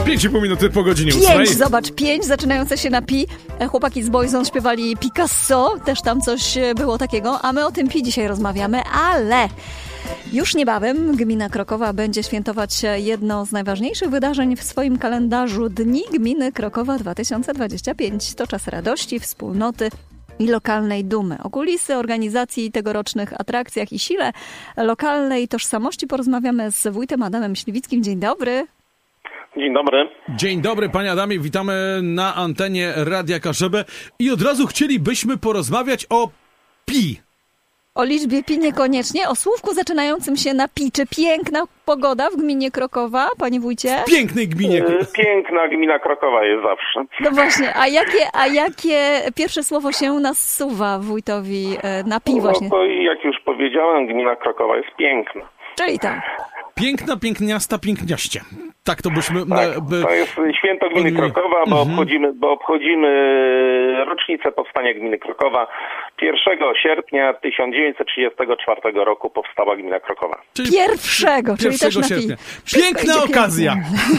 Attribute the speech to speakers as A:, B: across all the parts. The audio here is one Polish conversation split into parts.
A: 5,5 minuty po godzinie 8.
B: 5, zobacz, 5 zaczynające się na pi. Chłopaki z Boyzone śpiewali Picasso, też tam coś było takiego, a my o tym pi dzisiaj rozmawiamy, ale już niebawem gmina Krokowa będzie świętować jedno z najważniejszych wydarzeń w swoim kalendarzu, Dni Gminy Krokowa 2025. To czas radości, wspólnoty i lokalnej dumy. O kulisy organizacji tegorocznych atrakcjach i sile lokalnej tożsamości porozmawiamy z wójtem Adamem Śliwickim. Dzień dobry.
C: Dzień dobry.
A: Dzień dobry, panie Adamie. Witamy na antenie Radia Kaszebę i od razu chcielibyśmy porozmawiać o pi.
B: O liczbie pi niekoniecznie, o słówku zaczynającym się na pi. Czy piękna pogoda w gminie Krokowa, panie wójcie?
A: W pięknej gminie.
C: Piękna gmina Krokowa jest zawsze.
B: No właśnie, a jakie pierwsze słowo się nasuwa wójtowi na pi właśnie?
C: No to jak już powiedziałem, gmina Krokowa jest piękna.
B: Czyli tak.
A: Piękna, piękniasta, piękniaście. Tak to byśmy...
C: Tak, to jest święto gminy Krokowa, bo obchodzimy rocznicę powstania gminy Krokowa. 1 sierpnia 1934 roku powstała gmina Krokowa.
B: Czyli też na
A: sierpnia.
B: pi.
A: Piękna okazja!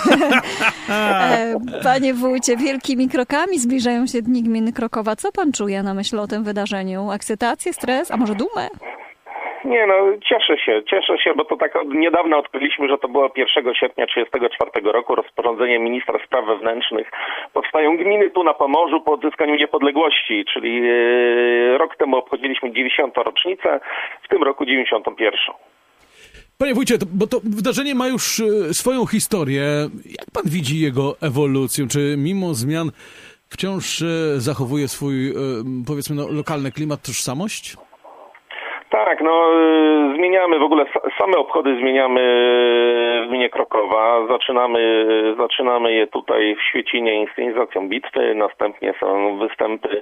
B: Panie wójcie, wielkimi krokami zbliżają się Dni Gminy Krokowa. Co pan czuje na myśl o tym wydarzeniu? Ekscytację, stres, a może dumę?
C: Nie no, cieszę się, bo to tak od niedawna odkryliśmy, że to było 1 sierpnia 1934 roku, rozporządzenie ministra spraw wewnętrznych. Powstają gminy tu na Pomorzu po odzyskaniu niepodległości, czyli rok temu obchodziliśmy 90. rocznicę, w tym roku 91.
A: Panie wójcie, bo to wydarzenie ma już swoją historię. Jak pan widzi jego ewolucję? Czy mimo zmian wciąż zachowuje swój, powiedzmy, lokalny klimat, tożsamość?
C: Tak, zmieniamy w ogóle, same obchody zmieniamy w gminie Krokowa. Zaczynamy je tutaj w Świecinie inscenizacją bitwy, następnie są występy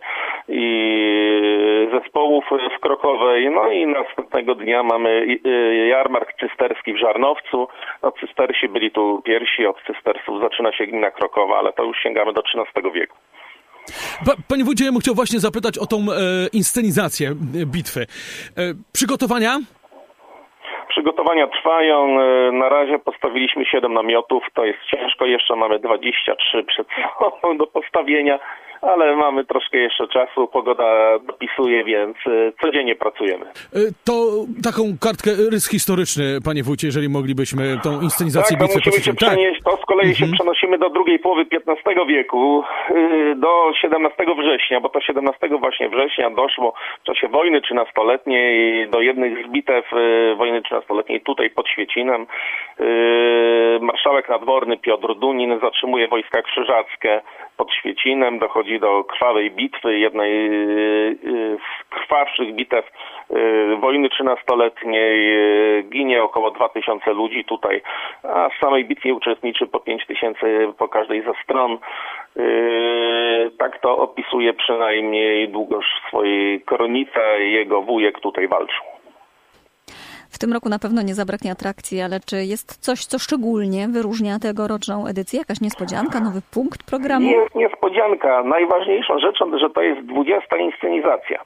C: i zespołów w Krokowej, no i następnego dnia mamy jarmark cysterski w Żarnowcu. No, cystersi byli tu pierwsi, od cystersów zaczyna się gmina Krokowa, ale to już sięgamy do XIII wieku.
A: Panie wójcie, ja bym chciał właśnie zapytać o tą inscenizację bitwy. Przygotowania?
C: Przygotowania trwają. Na razie postawiliśmy 7 namiotów. To jest ciężko. Jeszcze mamy 23 przed sobą do postawienia, ale mamy troszkę jeszcze czasu. Pogoda dopisuje, więc codziennie pracujemy.
A: To taką kartkę, rys historyczny, panie wójcie, jeżeli moglibyśmy tą inscenizację bitwy
C: poświęcić. To z kolei się przenosimy do drugiej połowy XV wieku, do 17 września, bo to 17 właśnie września doszło w czasie wojny 13-letniej do jednych z bitew wojny 13-letniej tutaj pod Świecinem. Marszałek nadworny Piotr Dunin zatrzymuje wojska krzyżackie pod Świecinem, dochodzi do krwawej bitwy, jednej z krwawszych bitew wojny 13-letniej. Ginie około 2000 ludzi tutaj, a w samej bitwie uczestniczy po 5000 po każdej ze stron. Tak to opisuje przynajmniej Długosz w swojej kronice. Jego wujek tutaj walczył.
B: W tym roku na pewno nie zabraknie atrakcji, ale czy jest coś, co szczególnie wyróżnia tegoroczną edycję? Jakaś niespodzianka, nowy punkt programu?
C: Jest niespodzianka. Najważniejszą rzeczą, że to jest 20. inscenizacja.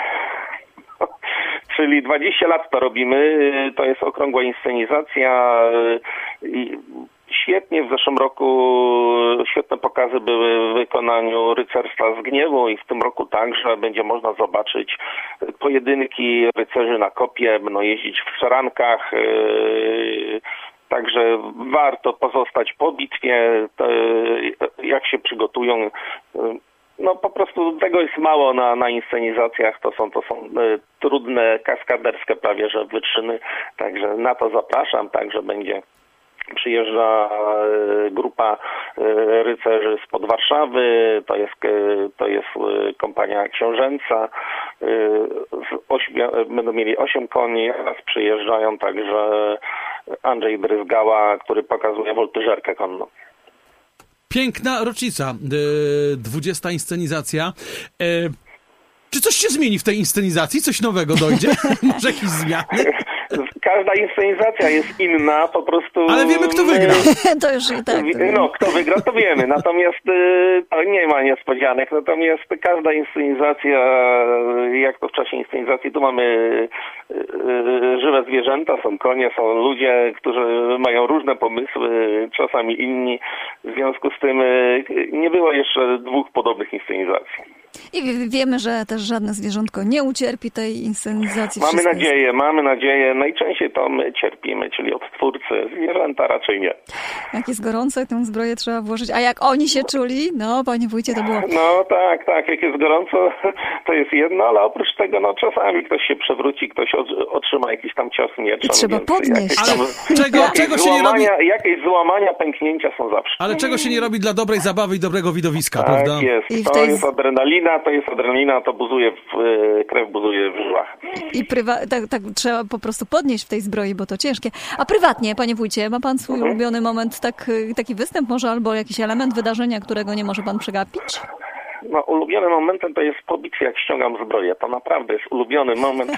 C: Czyli 20 lat to robimy. To jest okrągła inscenizacja. Świetnie, w zeszłym roku świetne pokazy były w wykonaniu Rycerstwa z Gniewu i w tym roku także będzie można zobaczyć pojedynki rycerzy na kopie, będą jeździć w szarankach, także warto pozostać po bitwie, jak się przygotują. No po prostu tego jest mało na inscenizacjach, to są trudne, kaskaderskie prawie że wyczyny, także na to zapraszam, także przyjeżdża grupa rycerzy spod Warszawy, to jest kompania książęca, będą mieli 8 koni, oraz przyjeżdżają także Andrzej Bryzgała, który pokazuje woltyżerkę konną.
A: Piękna rocznica, 20. inscenizacja. Czy coś się zmieni w tej inscenizacji? Coś nowego dojdzie? Może jakieś zmiany?
C: Każda inscenizacja jest inna, po prostu...
A: Ale wiemy, kto wygra.
B: To już i tak.
C: No, kto wygra, to wiemy. Natomiast to nie ma niespodzianek. Natomiast każda inscenizacja, jak to w czasie inscenizacji, tu mamy żywe zwierzęta, są konie, są ludzie, którzy mają różne pomysły, czasami inni. W związku z tym nie było jeszcze 2 podobnych inscenizacji.
B: I wiemy, że też żadne zwierzątko nie ucierpi tej inscenizacji.
C: Mamy nadzieję. Najczęściej to my cierpimy, czyli odtwórcy. Zwierzęta raczej nie.
B: Jak jest gorąco, tę zbroję trzeba włożyć. A jak oni się czuli? No, panie wójcie, to było...
C: No tak. Jak jest gorąco, to jest jedno, ale oprócz tego, no czasami ktoś się przewróci, ktoś otrzyma jakiś tam cios mieczem.
B: I trzeba podnieść.
A: Ale czego się nie robi?
C: Jakieś złamania, pęknięcia są zawsze.
A: Ale czego się nie robi dla dobrej zabawy i dobrego widowiska,
C: tak
A: prawda?
C: Jest. To jest adrenalina, to buzuje krew buzuje w żyłach.
B: I tak trzeba po prostu podnieść w tej zbroi, bo to ciężkie. A prywatnie, panie wójcie, ma pan swój ulubiony moment, taki występ może, albo jakiś element wydarzenia, którego nie może pan przegapić?
C: No, ulubionym momentem to jest po bitwie, jak ściągam zbroję. To naprawdę jest ulubiony moment.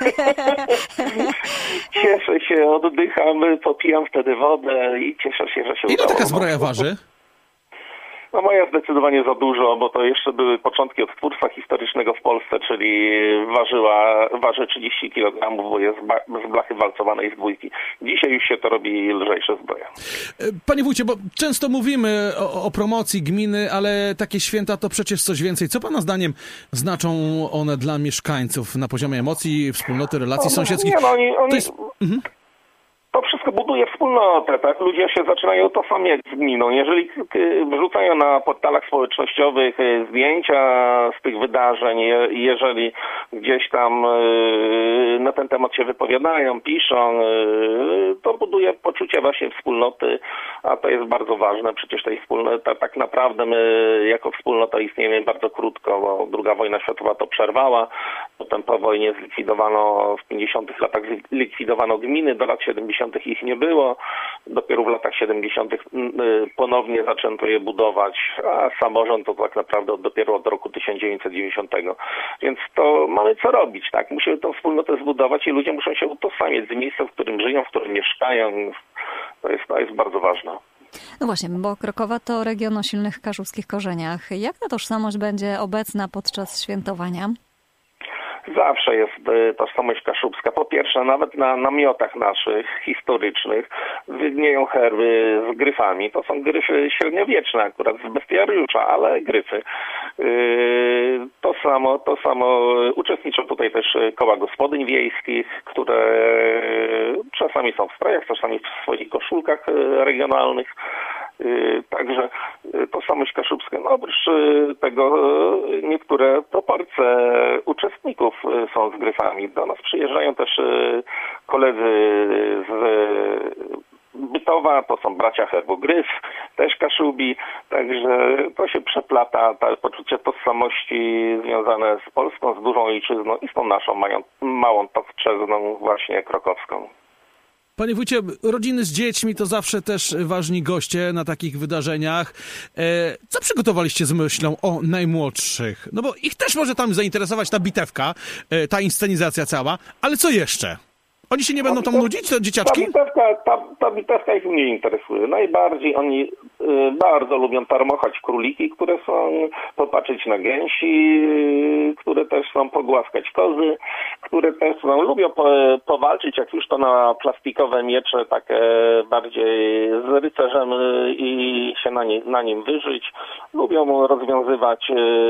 C: Cieszę się, oddycham, popijam wtedy wodę i cieszę się, że się udało.
A: Ile taka zbroja waży?
C: No moja zdecydowanie za dużo, bo to jeszcze były początki odtwórstwa historycznego w Polsce, czyli waży 30 kg, bo jest z blachy walcowanej z dwójki. Dzisiaj już się to robi lżejsze zbroje.
A: Panie wójcie, bo często mówimy o promocji gminy, ale takie święta to przecież coś więcej. Co pana zdaniem znaczą one dla mieszkańców na poziomie emocji, wspólnoty, relacji sąsiedzkich? To jest...
C: To wszystko buduje wspólnotę, tak? Ludzie się zaczynają tożsamiać z gminą. Jeżeli wrzucają na portalach społecznościowych zdjęcia z tych wydarzeń, jeżeli gdzieś tam na ten temat się wypowiadają, piszą, to buduje poczucie właśnie wspólnoty, a to jest bardzo ważne. Przecież tej wspólnoty, tak naprawdę my jako wspólnota istniejemy bardzo krótko, bo II wojna światowa to przerwała. Potem po wojnie zlikwidowano, w 50 latach zlikwidowano gminy, do lat 70 ich nie było. Dopiero w latach 70 ponownie zaczęto je budować, a samorząd to tak naprawdę dopiero od roku 1990. Więc to mamy co robić, tak? Musimy tę wspólnotę zbudować i ludzie muszą się utożsamiać z miejscem, w którym żyją, w którym mieszkają. To jest bardzo ważne.
B: No właśnie, bo Krokowa to region o silnych kaszubskich korzeniach. Jak ta tożsamość będzie obecna podczas świętowania?
C: Zawsze jest tożsamość kaszubska. Po pierwsze, nawet na namiotach naszych historycznych widnieją herby z gryfami. To są gryfy średniowieczne, akurat z bestiariusza, ale gryfy. To samo uczestniczą tutaj też koła gospodyń wiejskich, które czasami są w strojach, czasami w swoich koszulkach regionalnych. Także tożsamość kaszubska. No, oprócz tego niektóre proporcje uczestników są z gryfami. Do nas przyjeżdżają też koledzy z Bytowa, to są bracia Herbogryf, też Kaszubi, także to się przeplata, to poczucie tożsamości związane z Polską, z dużą ojczyzną i z tą naszą małą towczezną właśnie krakowską.
A: Panie wójcie, rodziny z dziećmi to zawsze też ważni goście na takich wydarzeniach. Co przygotowaliście z myślą o najmłodszych? No bo ich też może tam zainteresować ta bitewka, ta inscenizacja cała, ale co jeszcze? Oni się nie będą tam nudzić, te dzieciaczki?
C: Ta bitewka ich nie interesuje. Najbardziej oni bardzo lubią tarmochać króliki, które są, popatrzeć na gęsi, które też są, pogłaskać kozy, które też są, lubią powalczyć, jak już to na plastikowe miecze, takie bardziej z rycerzem i się na nim wyżyć. Lubią rozwiązywać,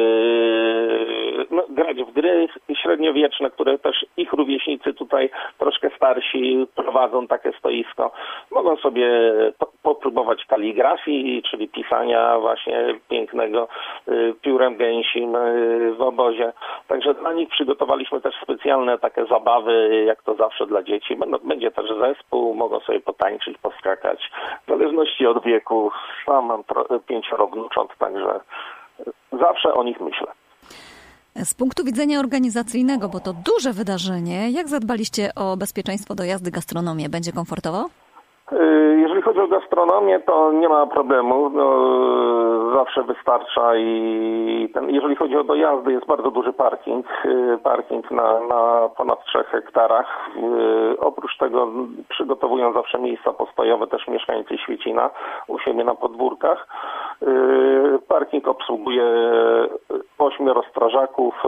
C: grać w gry średniowieczne, które też ich rówieśnicy tutaj troszkę starsi prowadzą takie stoisko. Mogą sobie popróbować kaligrafii, czyli pisania właśnie pięknego piórem gęsim w obozie. Także dla nich przygotowaliśmy też specjalne takie zabawy, jak to zawsze dla dzieci. Będzie też zespół, mogą sobie potańczyć, poskakać. W zależności od wieku. Sam mam 5 wnucząt, także zawsze o nich myślę.
B: Z punktu widzenia organizacyjnego, bo to duże wydarzenie, jak zadbaliście o bezpieczeństwo dojazdy, gastronomię? Będzie komfortowo?
C: Jeżeli chodzi o gastronomię, to nie ma problemu. Zawsze wystarcza jeżeli chodzi o dojazdy, jest bardzo duży parking. Parking na ponad 3 hektarach. Oprócz tego przygotowują zawsze miejsca postojowe też mieszkańcy Świecina u siebie na podwórkach. Parking obsługuje 8 strażaków.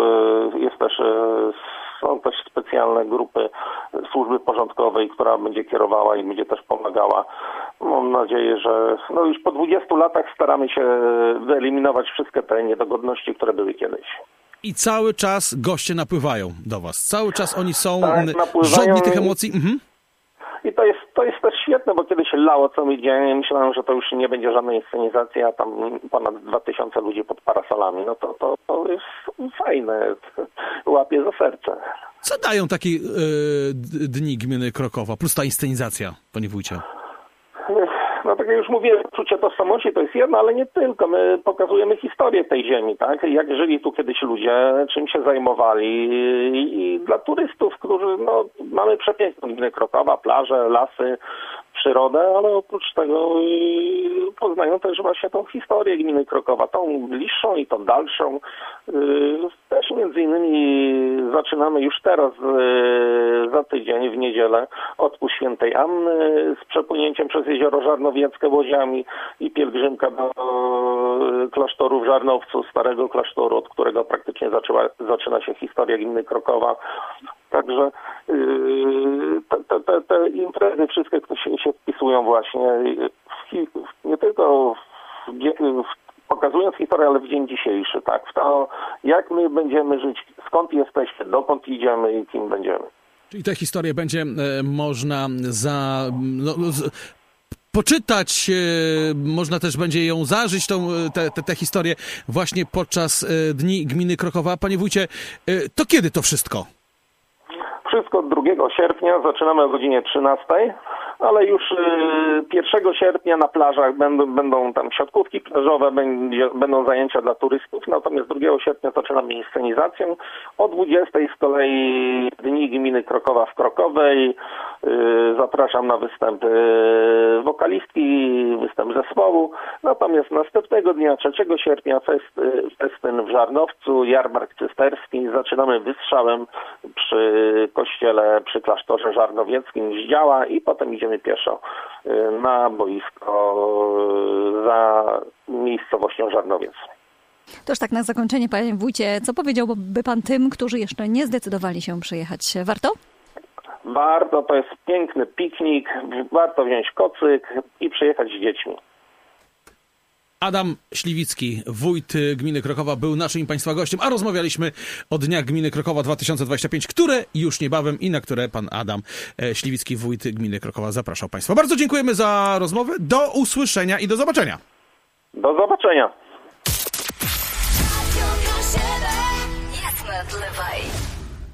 C: Są też specjalne grupy służby porządkowej, która będzie kierowała i będzie też pomagała. Mam nadzieję, że już po 20 latach staramy się wyeliminować wszystkie te niedogodności, które były kiedyś.
A: I cały czas goście napływają do was. Cały czas oni są,
C: napływają.
A: żadnych tych emocji.
C: I to jest też świetne, bo kiedyś lało cały dzień. Myślałem, że to już nie będzie żadnej inscenizacji, a tam ponad 2000 ludzi pod parasolami. No to jest fajne. Łapie za serce.
A: Co dają takie dni gminy Krokowa, plus ta inscenizacja, panie wójcie?
C: No tak jak już mówiłem, poczucie tożsamości to jest jedno, ale nie tylko. My pokazujemy historię tej ziemi, tak? Jak żyli tu kiedyś ludzie, czym się zajmowali i dla turystów, którzy, mamy przepiękną gminę Krokowa, plaże, lasy, przyrodę, ale oprócz tego poznają też właśnie tą historię gminy Krokowa, tą bliższą i tą dalszą. Też między innymi zaczynamy już teraz za tydzień w niedzielę odpust Świętej Anny z przepłynięciem przez jezioro Żarnowieckie łodziami i pielgrzymka do klasztoru w Żarnowcu, starego klasztoru, od którego praktycznie zaczyna się historia gminy Krokowa. Także te imprezy wszystkie, które się wpisują właśnie nie tylko pokazując historię, ale w dzień dzisiejszy, tak? W to, jak my będziemy żyć, skąd jesteśmy, dokąd idziemy i kim będziemy.
A: Czyli tę historię będzie można poczytać, można też będzie ją zażyć, tę historię właśnie podczas Dni Gminy Krokowa. Panie wójcie, to kiedy to wszystko?
C: Wszystko 2 sierpnia, zaczynamy o godzinie 13, ale już 1 sierpnia na plażach będą tam siatkówki plażowe, będą zajęcia dla turystów, natomiast 2 sierpnia zaczynamy inscenizację. O 20 z kolei Dni Gminy Krokowa w Krokowej. Zapraszam na występ wokalistki, występ zespołu. Natomiast następnego dnia, 3 sierpnia, festyn w Żarnowcu, jarmark cysterski. Zaczynamy wystrzałem przy kościele, przy klasztorze żarnowieckim z działa i potem idziemy pieszo na boisko za miejscowością Żarnowiec.
B: Toż tak na zakończenie, panie wójcie, co powiedziałby pan tym, którzy jeszcze nie zdecydowali się przyjechać? Warto?
C: Warto, to jest piękny piknik, warto wziąć kocyk i przyjechać z dziećmi.
A: Adam Śliwicki, wójt gminy Krokowa, był naszym i państwa gościem, a rozmawialiśmy o Dniach Gminy Krokowa 2025, które już niebawem i na które pan Adam Śliwicki, wójt gminy Krokowa, zapraszał państwa. Bardzo dziękujemy za rozmowę, do usłyszenia i do zobaczenia.
C: Do zobaczenia.